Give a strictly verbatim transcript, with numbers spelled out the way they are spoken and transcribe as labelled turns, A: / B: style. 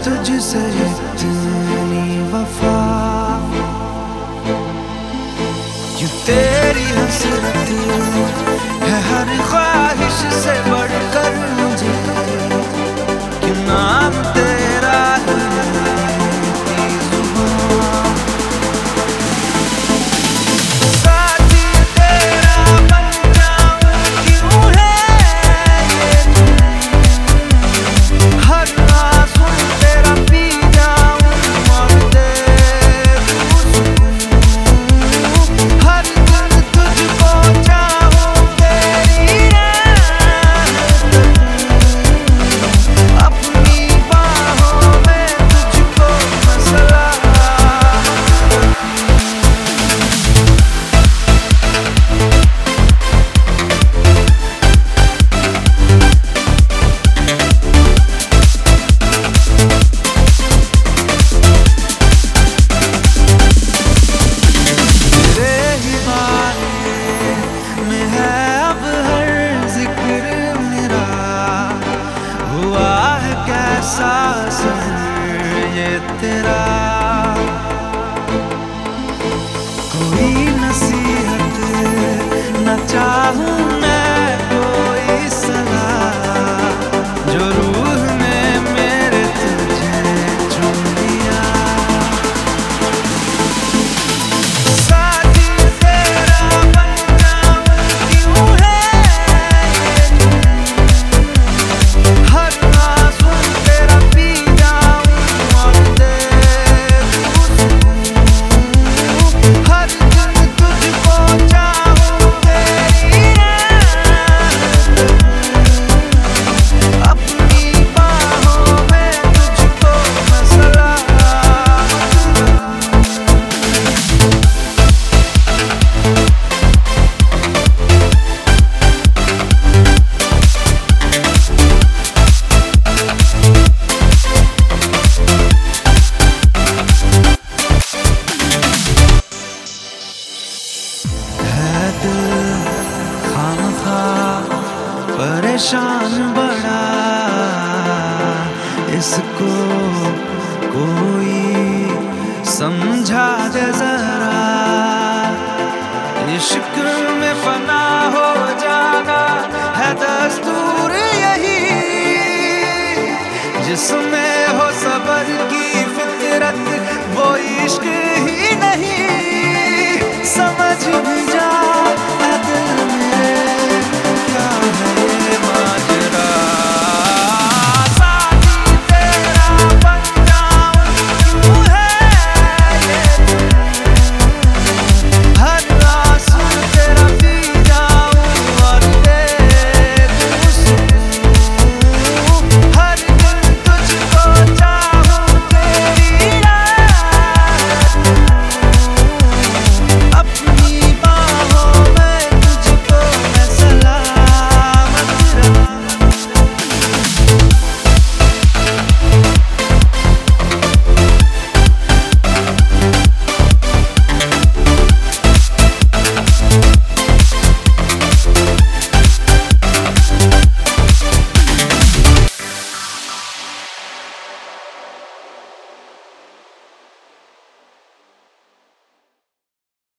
A: तुझसे इतनी वफा, क्यों तेरी हसरत है हर ख्वाहिश से बढ़कर मुझे, क्यों नाम तेरा है मेरी जुबां। साथी तेरा बन जाऊं क्यों है ये तुम, हर आंसू तेरा पी जाऊं और दे दूं सुकून। हर दिन तुझको चाहूं तेरी रहमत दूं, अपनी बाहों में तुझको मसला। तेरे ही बारे में है अब हर जिक्र मेरा, हुआ है कैसा असर ये तेरा। कोई नसीहत न चाहूं मैं, कोई सलाह, जो रूह ने मेरे तुझे चुन लिया। साथी तेरा बन जाऊं क्यों है ये तुम, हर आंसू तेरा पी जाऊं और दे दूं सुकून। हर दिन तुझको चाहूं तेरी रहमत दूं, अपनी बाहों में तुझको मसला। है दिल खामखा परेशान बड़ा, इसको कोई समझा दे जरा। इश्क में फना हो जाना है दस्तूर यही, जिसमें